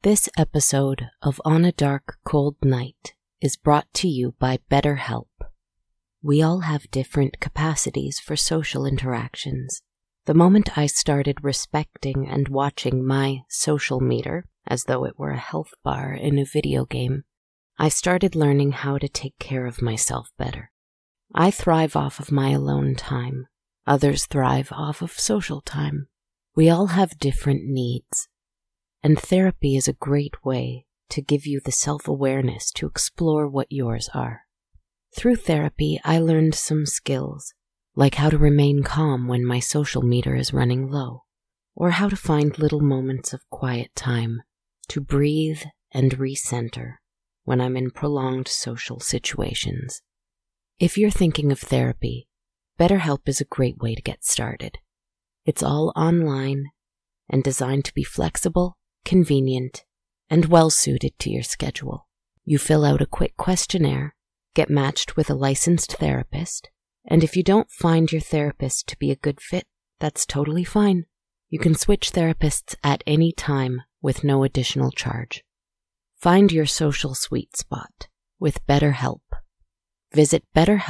This episode of On a Dark, Cold Night is brought to you by BetterHelp. We all have different capacities for social interactions. The moment I started respecting and watching my social meter, as though it were a health bar in a video game, I started learning how to take care of myself better. I thrive off of my alone time. Others thrive off of social time. We all have different needs. And therapy is a great way to give you the self-awareness to explore what yours are. Through therapy, I learned some skills, like how to remain calm when my social meter is running low, or how to find little moments of quiet time to breathe and recenter when I'm in prolonged social situations. If you're thinking of therapy, BetterHelp is a great way to get started. It's all online and designed to be flexible, convenient, and well-suited to your schedule. You fill out a quick questionnaire, get matched with a licensed therapist, and if you don't find your therapist to be a good fit, that's totally fine. You can switch therapists at any time with no additional charge. Find your social sweet spot with BetterHelp. Visit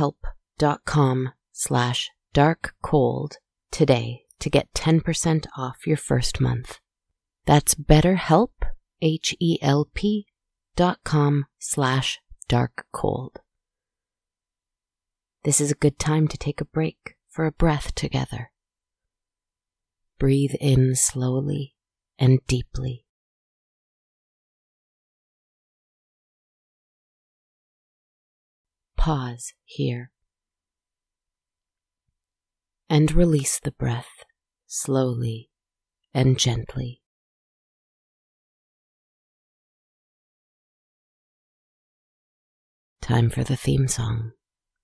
betterhelp.com/darkcold today to get 10% off your first month. That's BetterHelp, HELP.com/darkcold. This is a good time to take a break for a breath together. Breathe in slowly and deeply. Pause here. And release the breath slowly and gently. Time for the theme song.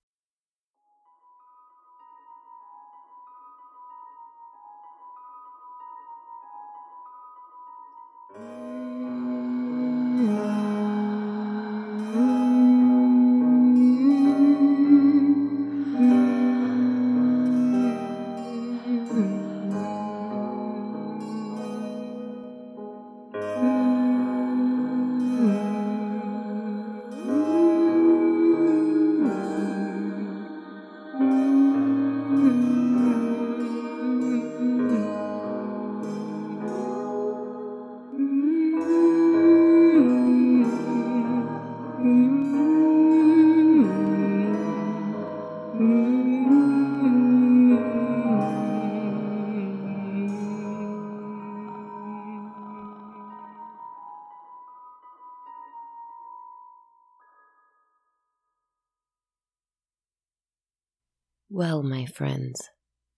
Well, my friends,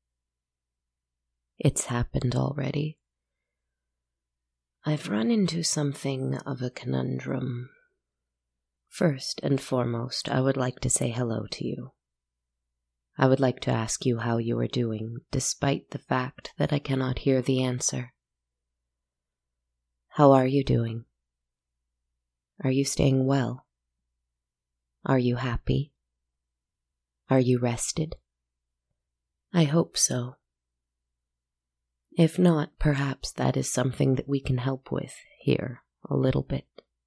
it's happened already. I've run into something of a conundrum. First and foremost, I would like to say hello to you. I would like to ask you how you are doing, despite the fact that I cannot hear the answer. How are you doing? Are you staying well? Are you happy? Are you rested? I hope so. If not, perhaps that is something that we can help with here a little bit.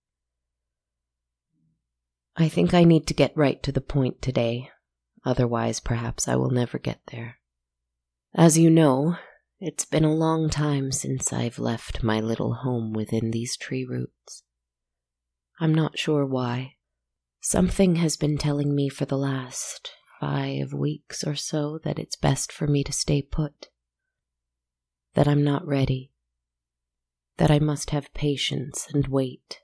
I think I need to get right to the point today, otherwise perhaps I will never get there. As you know, it's been a long time since I've left my little home within these tree roots. I'm not sure why. Something has been telling me for the last 5 weeks or so that it's best for me to stay put, that I'm not ready, that I must have patience and wait.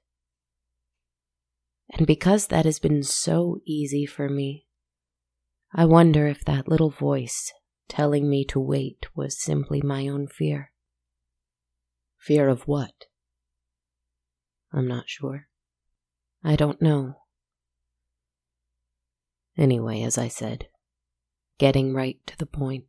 And because that has been so easy for me, I wonder if that little voice telling me to wait was simply my own fear. Fear of what? I'm not sure. I don't know. Anyway, as I said, getting right to the point.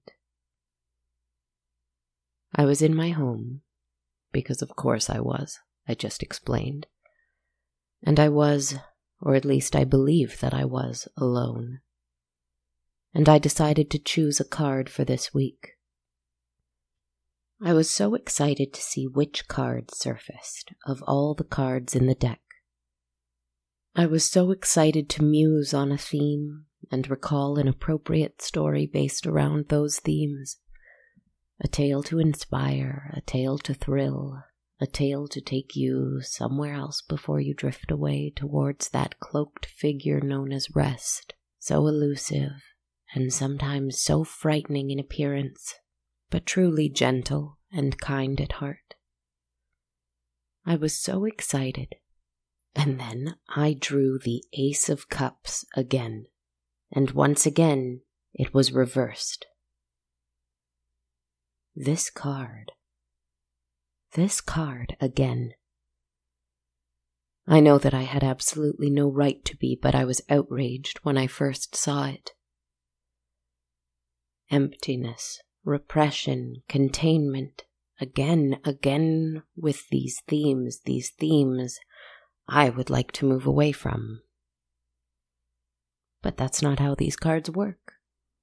I was in my home, because of course I just explained. And I was, or at least I believe that I was, alone. And I decided to choose a card for this week. I was so excited to see which card surfaced of all the cards in the deck. I was so excited to muse on a theme and recall an appropriate story based around those themes. A tale to inspire, a tale to thrill, a tale to take you somewhere else before you drift away towards that cloaked figure known as rest, so elusive and sometimes so frightening in appearance, but truly gentle and kind at heart. I was so excited, and then I drew the Ace of Cups again, and once again it was reversed. This card again. I know that I had absolutely no right to be, but I was outraged when I first saw it. Emptiness, repression, containment, again with these themes I would like to move away from. But that's not how these cards work.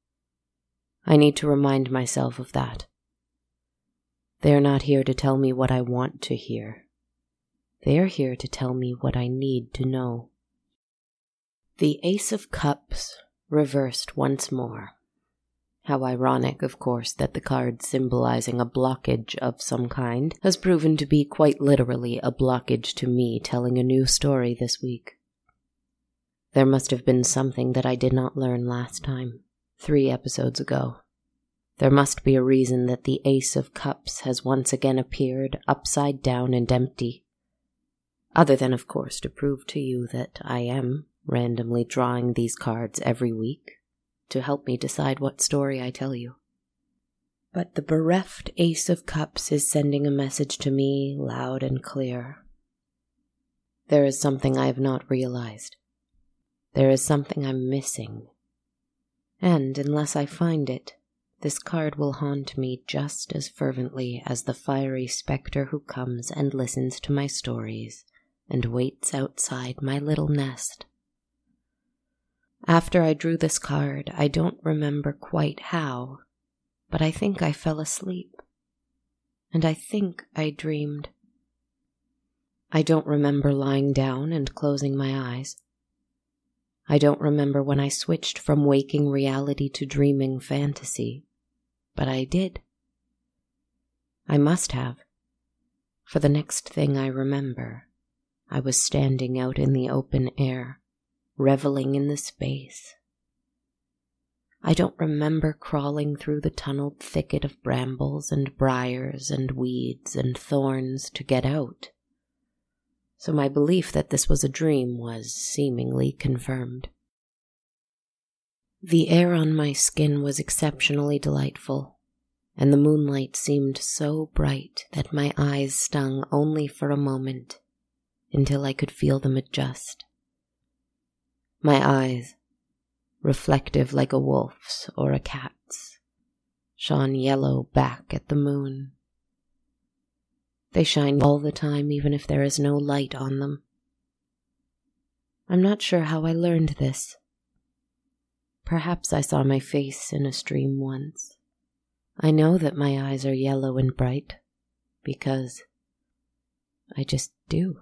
I need to remind myself of that. They're not here to tell me what I want to hear. They're here to tell me what I need to know. The Ace of Cups reversed once more. How ironic, of course, that the card symbolizing a blockage of some kind has proven to be quite literally a blockage to me telling a new story this week. There must have been something that I did not learn last time, 3 episodes ago. There must be a reason that the Ace of Cups has once again appeared upside down and empty. Other than, of course, to prove to you that I am randomly drawing these cards every week to help me decide what story I tell you. But the bereft Ace of Cups is sending a message to me loud and clear. There is something I have not realized. There is something I'm missing. And unless I find it, this card will haunt me just as fervently as the fiery specter who comes and listens to my stories and waits outside my little nest. After I drew this card, I don't remember quite how, but I think I fell asleep, and I think I dreamed. I don't remember lying down and closing my eyes. I don't remember when I switched from waking reality to dreaming fantasy, but I did. I must have, for the next thing I remember, I was standing out in the open air, reveling in the space. I don't remember crawling through the tunneled thicket of brambles and briars and weeds and thorns to get out, so my belief that this was a dream was seemingly confirmed. The air on my skin was exceptionally delightful, and the moonlight seemed so bright that my eyes stung only for a moment, until I could feel them adjust. My eyes, reflective like a wolf's or a cat's, shone yellow back at the moon. They shine all the time, even if there is no light on them. I'm not sure how I learned this. Perhaps I saw my face in a stream once. I know that my eyes are yellow and bright, because I just do.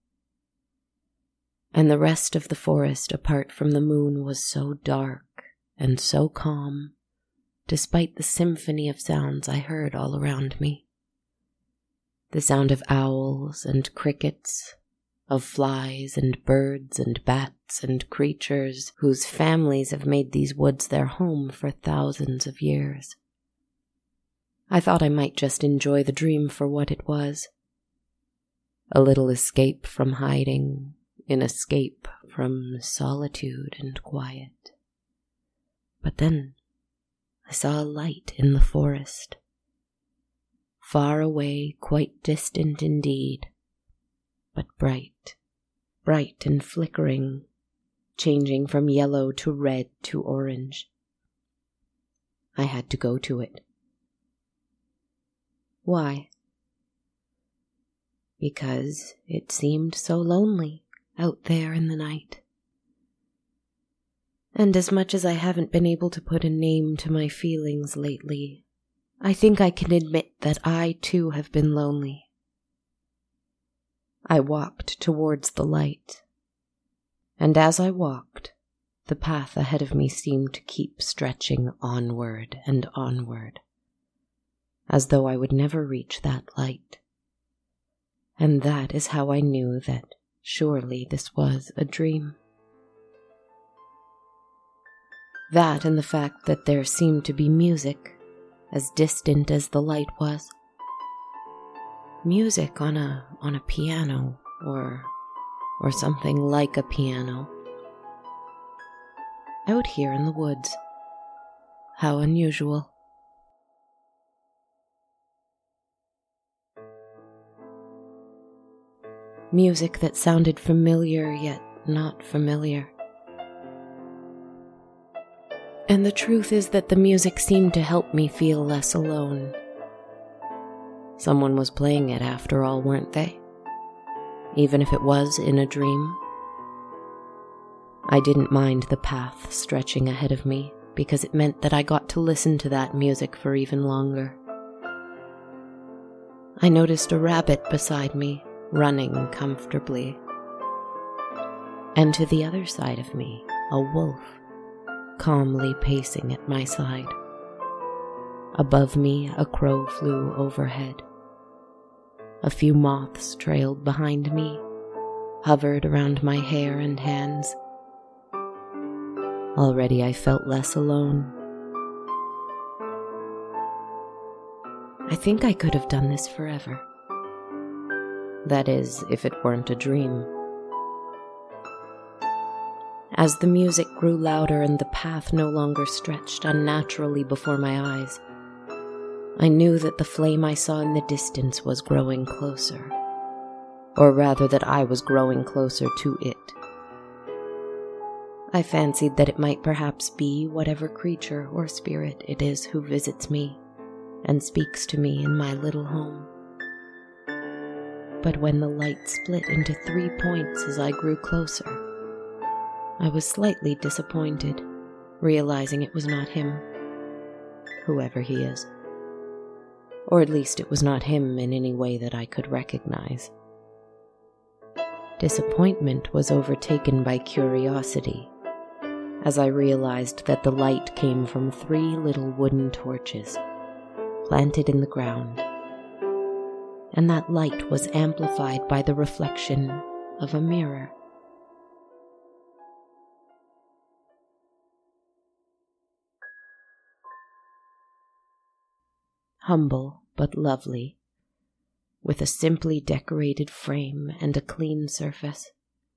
And the rest of the forest, apart from the moon, was so dark and so calm, despite the symphony of sounds I heard all around me. The sound of owls and crickets, of flies and birds and bats and creatures whose families have made these woods their home for thousands of years. I thought I might just enjoy the dream for what it was. A little escape from hiding, an escape from solitude and quiet. But then I saw a light in the forest. Far away, quite distant indeed, but bright, bright and flickering, changing from yellow to red to orange. I had to go to it. Why? Because it seemed so lonely out there in the night. And as much as I haven't been able to put a name to my feelings lately, I think I can admit that I too have been lonely. I walked towards the light, and as I walked, the path ahead of me seemed to keep stretching onward and onward, as though I would never reach that light. And that is how I knew that surely this was a dream. That and the fact that there seemed to be music, as distant as the light was. Music on a piano, or something like a piano. Out here in the woods. How unusual. Music that sounded familiar yet not familiar. And the truth is that the music seemed to help me feel less alone. Someone was playing it after all, weren't they? Even if it was in a dream. I didn't mind the path stretching ahead of me, because it meant that I got to listen to that music for even longer. I noticed a rabbit beside me, running comfortably. And to the other side of me, a wolf, calmly pacing at my side. Above me, a crow flew overhead. A few moths trailed behind me, hovered around my hair and hands. Already I felt less alone. I think I could have done this forever. That is, if it weren't a dream. As the music grew louder and the path no longer stretched unnaturally before my eyes, I knew that the flame I saw in the distance was growing closer, or rather that I was growing closer to it. I fancied that it might perhaps be whatever creature or spirit it is who visits me and speaks to me in my little home. But when the light split into 3 points as I grew closer, I was slightly disappointed, realizing it was not him, whoever he is. Or at least it was not him in any way that I could recognize. Disappointment was overtaken by curiosity, as I realized that the light came from 3 little wooden torches, planted in the ground, and that light was amplified by the reflection of a mirror. Humble but lovely, with a simply decorated frame and a clean surface.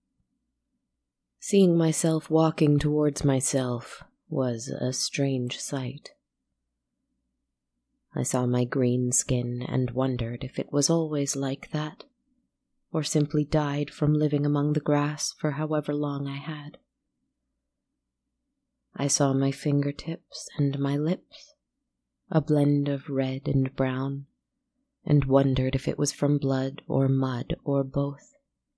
Seeing myself walking towards myself was a strange sight. I saw my green skin and wondered if it was always like that, or simply died from living among the grass for however long I had. I saw my fingertips and my lips, a blend of red and brown, and wondered if it was from blood or mud or both.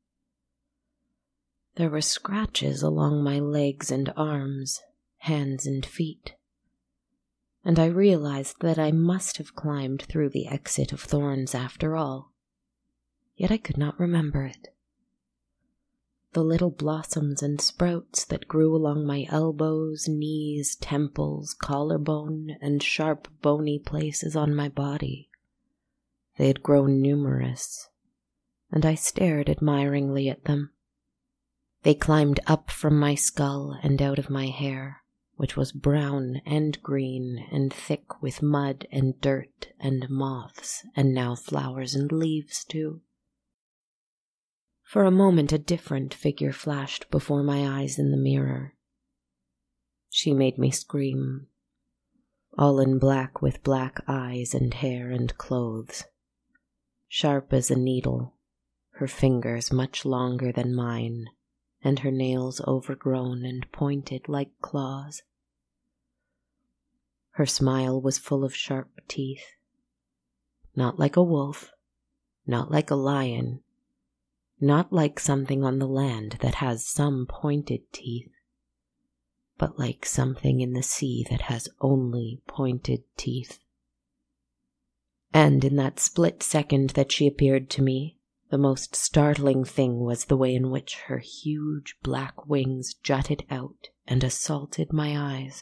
There were scratches along my legs and arms, hands and feet, and I realized that I must have climbed through the exit of thorns after all, yet I could not remember it. The little blossoms and sprouts that grew along my elbows, knees, temples, collarbone, and sharp bony places on my body. They had grown numerous, and I stared admiringly at them. They climbed up from my skull and out of my hair, which was brown and green and thick with mud and dirt and moths, and now flowers and leaves too. For a moment a different figure flashed before my eyes in the mirror. She made me scream, all in black with black eyes and hair and clothes. Sharp as a needle, her fingers much longer than mine, and her nails overgrown and pointed like claws. Her smile was full of sharp teeth, not like a wolf, not like a lion, not like something on the land that has some pointed teeth, but like something in the sea that has only pointed teeth. And in that split second that she appeared to me, the most startling thing was the way in which her huge black wings jutted out and assaulted my eyes.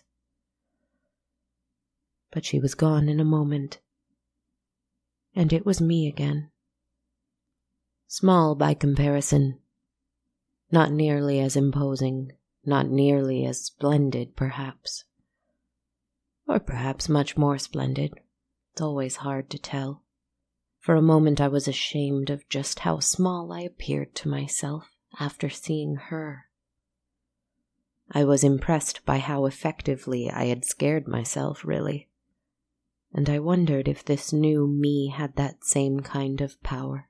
But she was gone in a moment, and it was me again. Small by comparison, not nearly as imposing, not nearly as splendid, perhaps. Or perhaps much more splendid. It's always hard to tell. For a moment I was ashamed of just how small I appeared to myself after seeing her. I was impressed by how effectively I had scared myself, really. And I wondered if this new me had that same kind of power.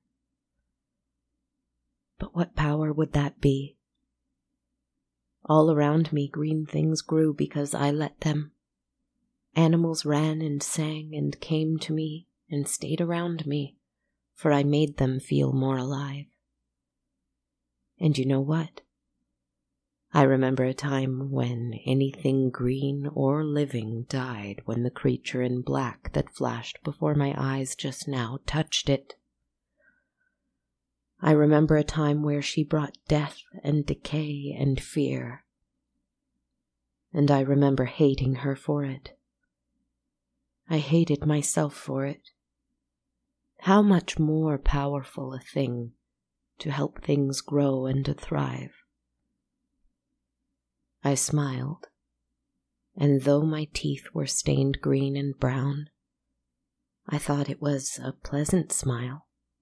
But what power would that be? All around me green things grew because I let them. Animals ran and sang and came to me and stayed around me, for I made them feel more alive. And you know what? I remember a time when anything green or living died when the creature in black that flashed before my eyes just now touched it. I remember a time where she brought death and decay and fear. And I remember hating her for it. I hated myself for it. How much more powerful a thing to help things grow and to thrive. I smiled, and though my teeth were stained green and brown, I thought it was a pleasant smile.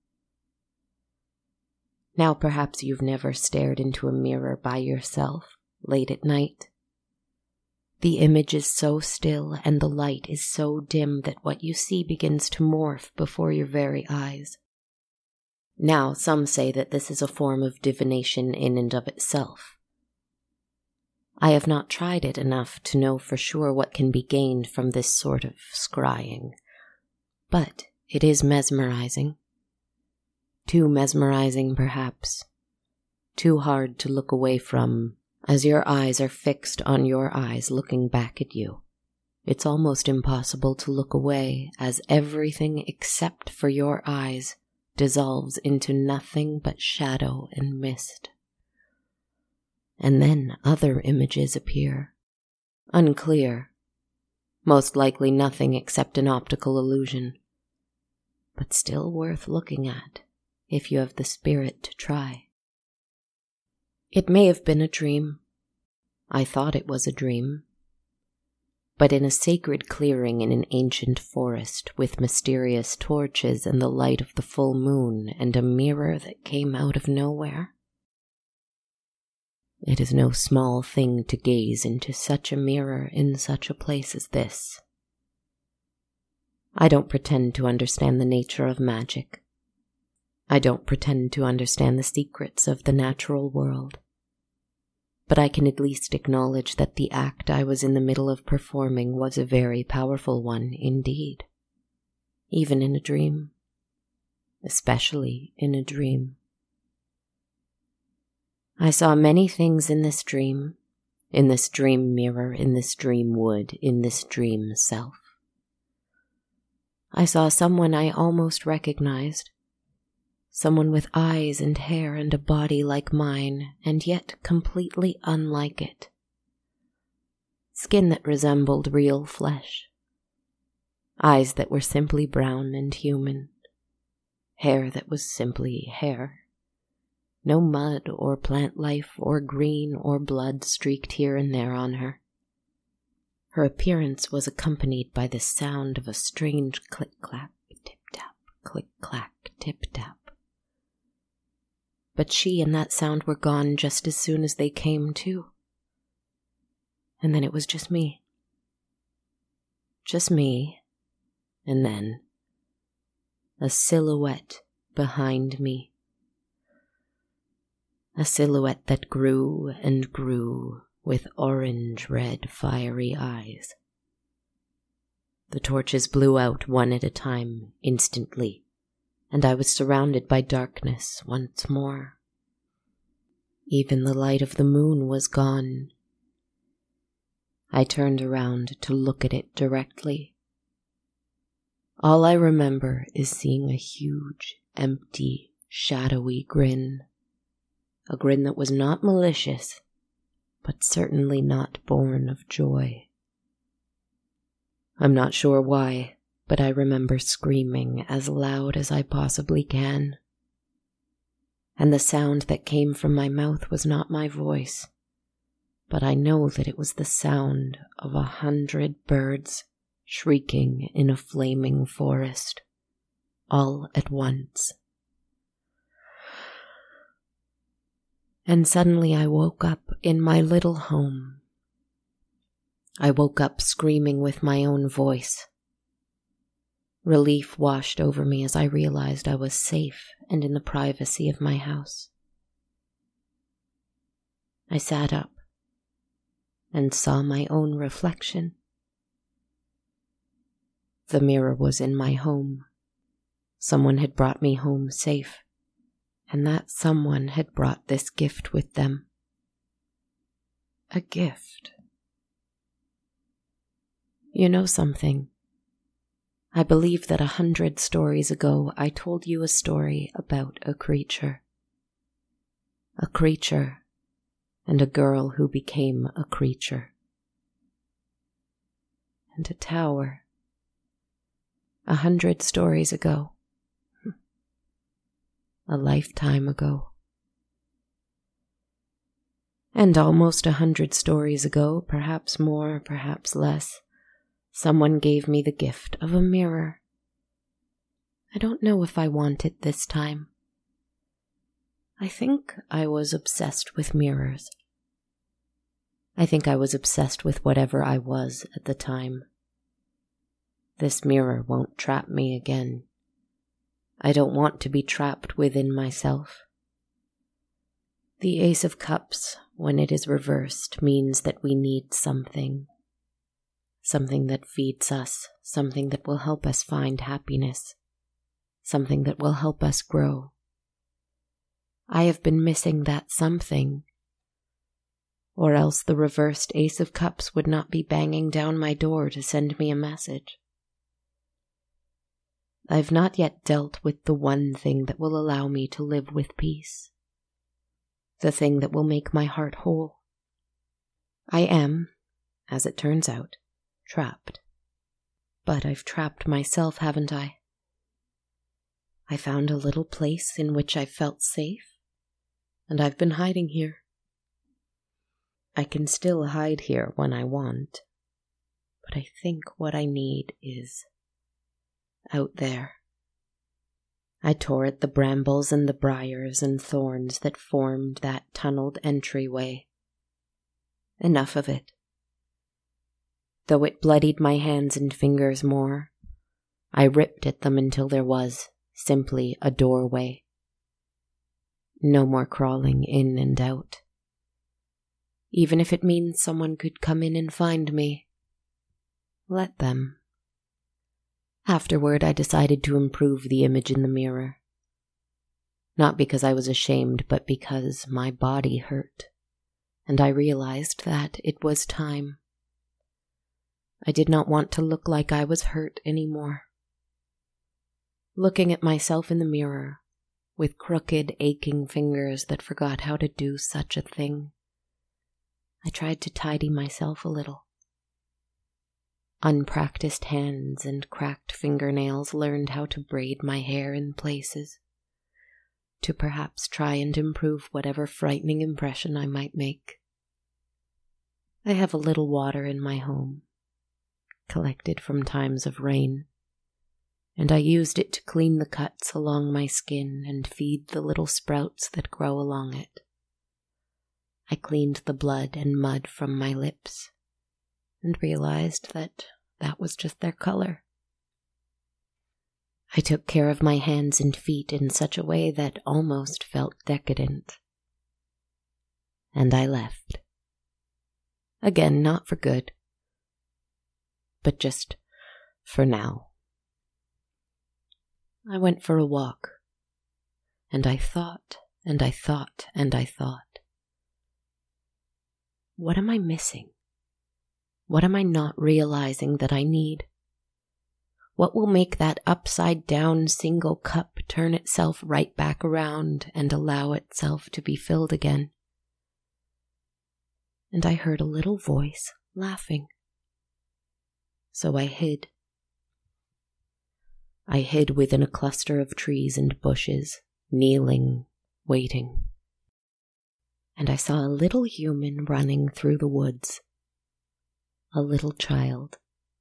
Now perhaps you've never stared into a mirror by yourself late at night. The image is so still and the light is so dim that what you see begins to morph before your very eyes. Now some say that this is a form of divination in and of itself. I have not tried it enough to know for sure what can be gained from this sort of scrying, but it is mesmerizing. Too mesmerizing, perhaps. Too hard to look away from, as your eyes are fixed on your eyes looking back at you. It's almost impossible to look away, as everything except for your eyes dissolves into nothing but shadow and mist. And then other images appear, unclear, most likely nothing except an optical illusion, but still worth looking at if you have the spirit to try. It may have been a dream. I thought it was a dream. But in a sacred clearing in an ancient forest with mysterious torches and the light of the full moon and a mirror that came out of nowhere. It is no small thing to gaze into such a mirror in such a place as this. I don't pretend to understand the nature of magic. I don't pretend to understand the secrets of the natural world. But I can at least acknowledge that the act I was in the middle of performing was a very powerful one indeed, even in a dream, especially in a dream. I saw many things in this dream mirror, in this dream wood, in this dream self. I saw someone I almost recognized, someone with eyes and hair and a body like mine, and yet completely unlike it. Skin that resembled real flesh. Eyes that were simply brown and human. Hair that was simply hair. No mud or plant life or green or blood streaked here and there on her. Her appearance was accompanied by the sound of a strange click-clack, tip-tap, click-clack, tip-tap. But she and that sound were gone just as soon as they came too. And then it was just me. Just me, and then a silhouette behind me. A silhouette that grew and grew with orange-red fiery eyes. The torches blew out one at a time, instantly, and I was surrounded by darkness once more. Even the light of the moon was gone. I turned around to look at it directly. All I remember is seeing a huge, empty, shadowy grin. A grin that was not malicious, but certainly not born of joy. I'm not sure why, but I remember screaming as loud as I possibly can. And the sound that came from my mouth was not my voice, but I know that it was the sound of 100 birds shrieking in a flaming forest, all at once. And suddenly I woke up in my little home. I woke up screaming with my own voice. Relief washed over me as I realized I was safe and in the privacy of my house. I sat up and saw my own reflection. The mirror was in my home. Someone had brought me home safe, and that someone had brought this gift with them. A gift. You know something? I believe that 100 stories ago I told you a story about a creature. A creature and a girl who became a creature. And a tower. 100 stories ago. A lifetime ago. And almost 100 stories ago, perhaps more, perhaps less, someone gave me the gift of a mirror. I don't know if I want it this time. I think I was obsessed with mirrors. I think I was obsessed with whatever I was at the time. This mirror won't trap me again. I don't want to be trapped within myself. The Ace of Cups, when it is reversed, means that we need something. Something that feeds us, something that will help us find happiness, something that will help us grow. I have been missing that something, or else the reversed Ace of Cups would not be banging down my door to send me a message. I've not yet dealt with the one thing that will allow me to live with peace, the thing that will make my heart whole. I am, as it turns out, trapped. But I've trapped myself, haven't I? I found a little place in which I felt safe, and I've been hiding here. I can still hide here when I want, but I think what I need is out there. I tore at the brambles and the briars and thorns that formed that tunneled entryway. Enough of it. Though it bloodied my hands and fingers more, I ripped at them until there was simply a doorway. No more crawling in and out. Even if it means someone could come in and find me, let them. Afterward, I decided to improve the image in the mirror. Not because I was ashamed, but because my body hurt, and I realized that it was time. I did not want to look like I was hurt anymore. Looking at myself in the mirror, with crooked, aching fingers that forgot how to do such a thing, I tried to tidy myself a little. Unpracticed hands and cracked fingernails learned how to braid my hair in places, to perhaps try and improve whatever frightening impression I might make. I have a little water in my home, collected from times of rain, and I used it to clean the cuts along my skin and feed the little sprouts that grow along it. I cleaned the blood and mud from my lips, and realized that that was just their color. I took care of my hands and feet in such a way that almost felt decadent. And I left. Again, not for good, but just for now. I went for a walk, and I thought, and I thought, and I thought. What am I missing? What am I not realizing that I need? What will make that upside-down single cup turn itself right back around and allow itself to be filled again? And I heard a little voice laughing. So I hid. I hid within a cluster of trees and bushes, kneeling, waiting. And I saw a little human running through the woods. A little child.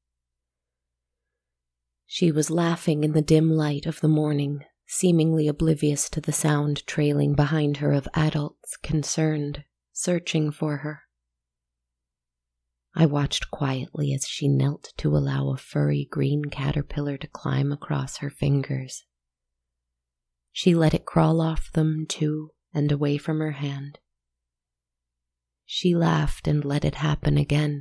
She was laughing in the dim light of the morning, seemingly oblivious to the sound trailing behind her of adults concerned, searching for her. I watched quietly as she knelt to allow a furry green caterpillar to climb across her fingers. She let it crawl off them to and away from her hand. She laughed and let it happen again.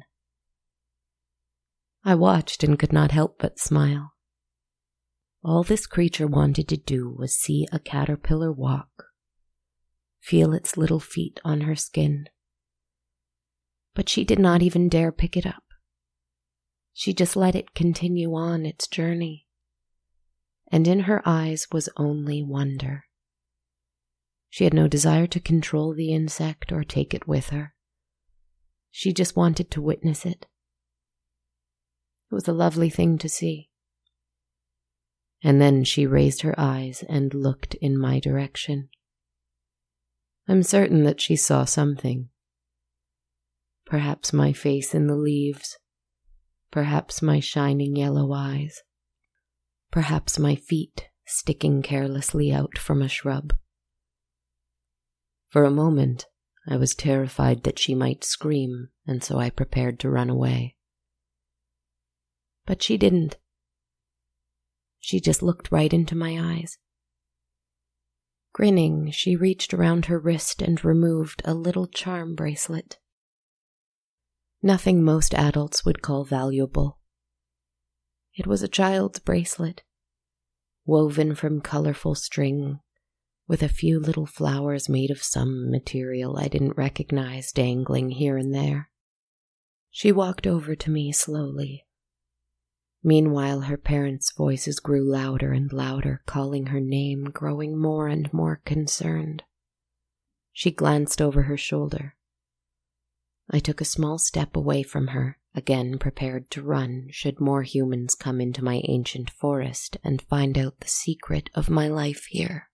I watched and could not help but smile. All this creature wanted to do was see a caterpillar walk, feel its little feet on her skin. But she did not even dare pick it up. She just let it continue on its journey. And in her eyes was only wonder. She had no desire to control the insect or take it with her. She just wanted to witness it. It was a lovely thing to see. And then she raised her eyes and looked in my direction. I'm certain that she saw something. Perhaps my face in the leaves. Perhaps my shining yellow eyes. Perhaps my feet sticking carelessly out from a shrub. For a moment, I was terrified that she might scream, and so I prepared to run away. But she didn't. She just looked right into my eyes. Grinning, she reached around her wrist and removed a little charm bracelet. Nothing most adults would call valuable. It was a child's bracelet, woven from colorful string, with a few little flowers made of some material I didn't recognize dangling here and there. She walked over to me slowly. Meanwhile, her parents' voices grew louder and louder, calling her name, growing more and more concerned. She glanced over her shoulder. I took a small step away from her, again prepared to run should more humans come into my ancient forest and find out the secret of my life here.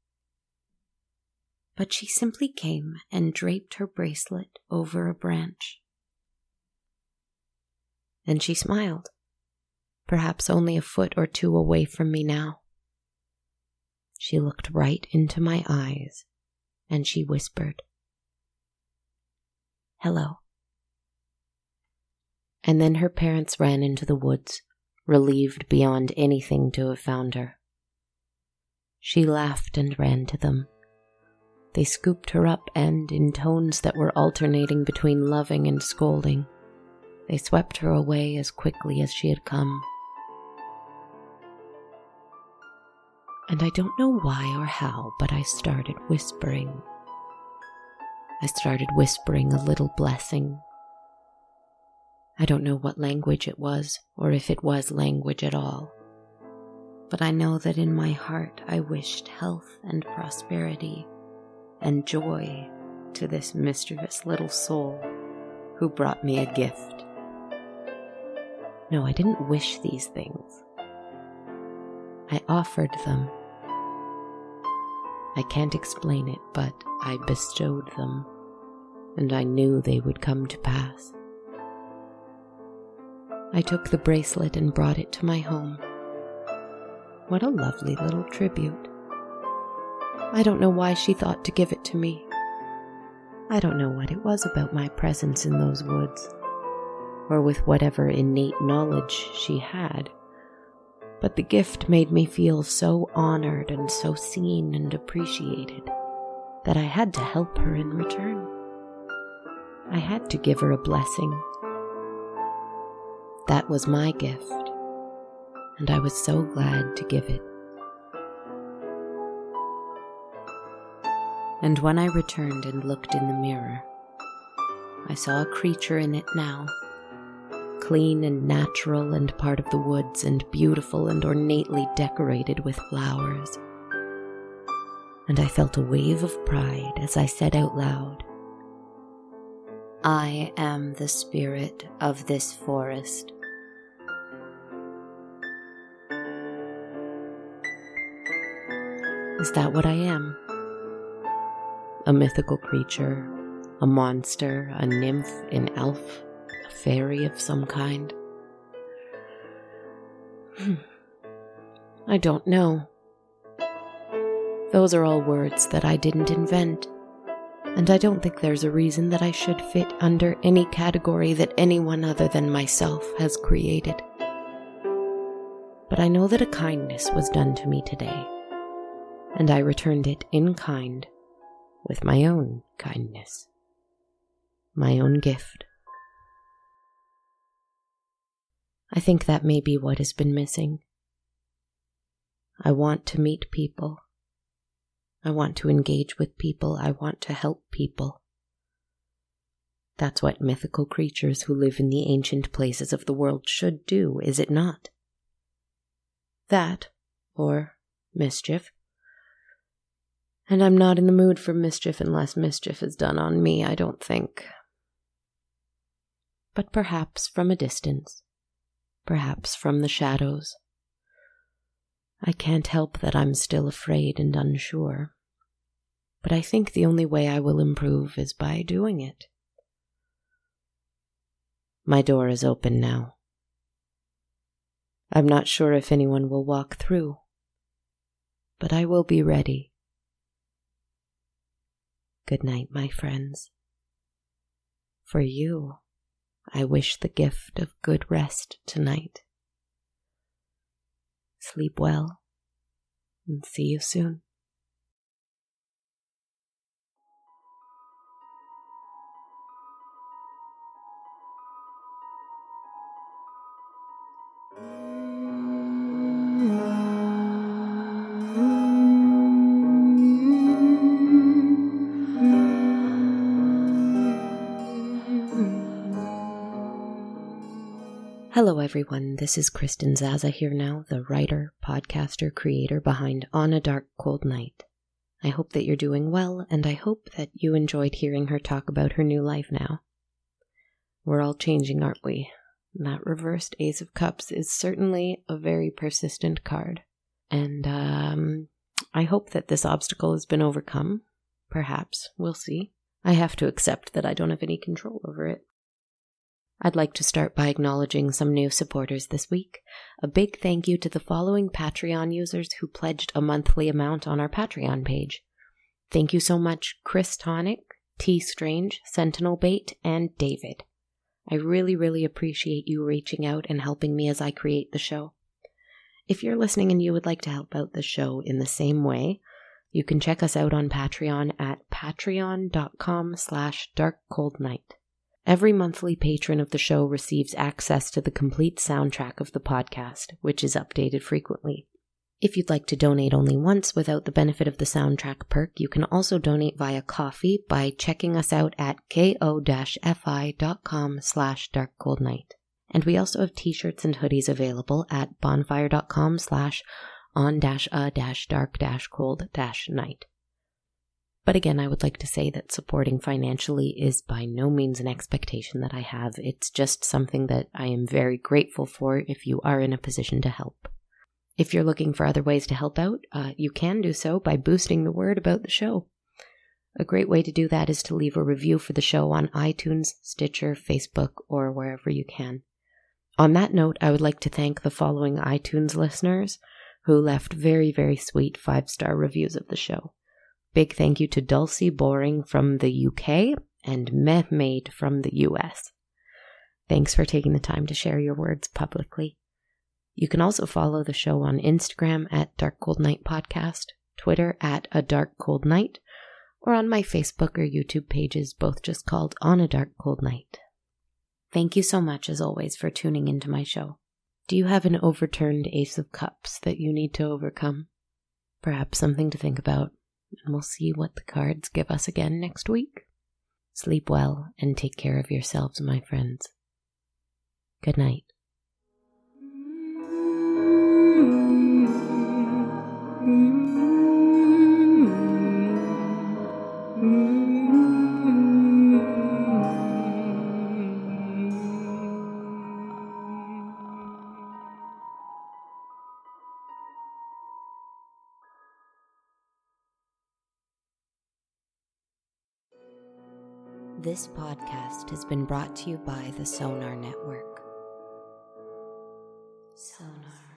But she simply came and draped her bracelet over a branch. And she smiled. Perhaps only a foot or two away from me now. She looked right into my eyes, and she whispered, "Hello." And then her parents ran into the woods, relieved beyond anything to have found her. She laughed and ran to them. They scooped her up and, in tones that were alternating between loving and scolding, they swept her away as quickly as she had come. And I don't know why or how, but I started whispering. I started whispering a little blessing. I don't know what language it was, or if it was language at all. But I know that in my heart I wished health and prosperity and joy to this mischievous little soul who brought me a gift. No, I didn't wish these things. I offered them. I can't explain it, but I bestowed them, and I knew they would come to pass. I took the bracelet and brought it to my home. What a lovely little tribute. I don't know why she thought to give it to me. I don't know what it was about my presence in those woods, or with whatever innate knowledge she had, but the gift made me feel so honored and so seen and appreciated that I had to help her in return. I had to give her a blessing. That was my gift, and I was so glad to give it. And when I returned and looked in the mirror, I saw a creature in it now, clean and natural and part of the woods and beautiful and ornately decorated with flowers. And I felt a wave of pride as I said out loud, "I am the spirit of this forest." Is that what I am? A mythical creature, a monster, a nymph, an elf, a fairy of some kind? I don't know. Those are all words that I didn't invent, and I don't think there's a reason that I should fit under any category that anyone other than myself has created. But I know that a kindness was done to me today, and I returned it in kind with my own kindness, my own gift. I think that may be what has been missing. I want to meet people. I want to engage with people. I want to help people. That's what mythical creatures who live in the ancient places of the world should do, is it not? That, or mischief. And I'm not in the mood for mischief unless mischief is done on me, I don't think. But perhaps from a distance, perhaps from the shadows. I can't help that I'm still afraid and unsure, but I think the only way I will improve is by doing it. My door is open now. I'm not sure if anyone will walk through, but I will be ready. Good night, my friends. For you, I wish the gift of good rest tonight. Sleep well, and see you soon. Hello everyone, this is Kristen Zaza here now, the writer, podcaster, creator behind On a Dark, Cold Night. I hope that you're doing well, and I hope that you enjoyed hearing her talk about her new life now. We're all changing, aren't we? That reversed Ace of Cups is certainly a very persistent card. And I hope that this obstacle has been overcome. Perhaps. We'll see. I have to accept that I don't have any control over it. I'd like to start by acknowledging some new supporters this week. A big thank you to the following Patreon users who pledged a monthly amount on our Patreon page. Thank you so much, Chris Tonic, T Strange, Sentinel Bait, and David. I really, really appreciate you reaching out and helping me as I create the show. If you're listening and you would like to help out the show in the same way, you can check us out on Patreon at patreon.com/darkcoldnight. Every monthly patron of the show receives access to the complete soundtrack of the podcast, which is updated frequently. If you'd like to donate only once without the benefit of the soundtrack perk, you can also donate via Ko-fi by checking us out at ko-fi.com/darkcoldnight. And we also have t-shirts and hoodies available at bonfire.com/on-a-dark-cold-night. But again, I would like to say that supporting financially is by no means an expectation that I have. It's just something that I am very grateful for if you are in a position to help. If you're looking for other ways to help out, you can do so by boosting the word about the show. A great way to do that is to leave a review for the show on iTunes, Stitcher, Facebook, or wherever you can. On that note, I would like to thank the following iTunes listeners who left very, very sweet 5-star reviews of the show. Big thank you to Dulcie Boring from the UK and Mehmaid from the US. Thanks for taking the time to share your words publicly. You can also follow the show on Instagram at Dark Cold Night Podcast, Twitter at A Dark Cold Night, or on my Facebook or YouTube pages, both just called On a Dark Cold Night. Thank you so much, as always, for tuning into my show. Do you have an overturned Ace of Cups that you need to overcome? Perhaps something to think about. And we'll see what the cards give us again next week. Sleep well and take care of yourselves, my friends. Good night. This podcast has been brought to you by the Sonar Network. Sonar.